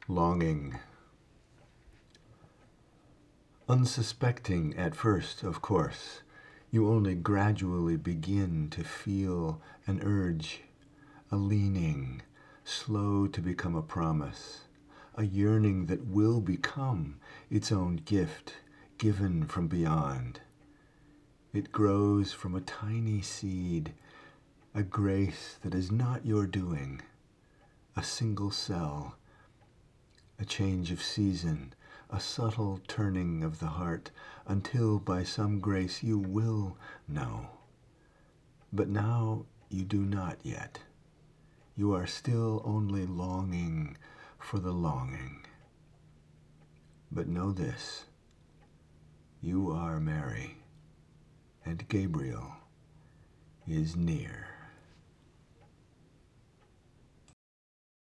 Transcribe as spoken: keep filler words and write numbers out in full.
Longing. Unsuspecting at first, of course, you only gradually begin to feel an urge, a leaning, slow to become a promise, a yearning that will become its own gift, given from beyond. It grows from a tiny seed, a grace that is not your doing, a single cell, a change of season, a subtle turning of the heart, until by some grace you will know. But now you do not yet. You are still only longing for the longing. But know this, you are Mary, and Gabriel is near.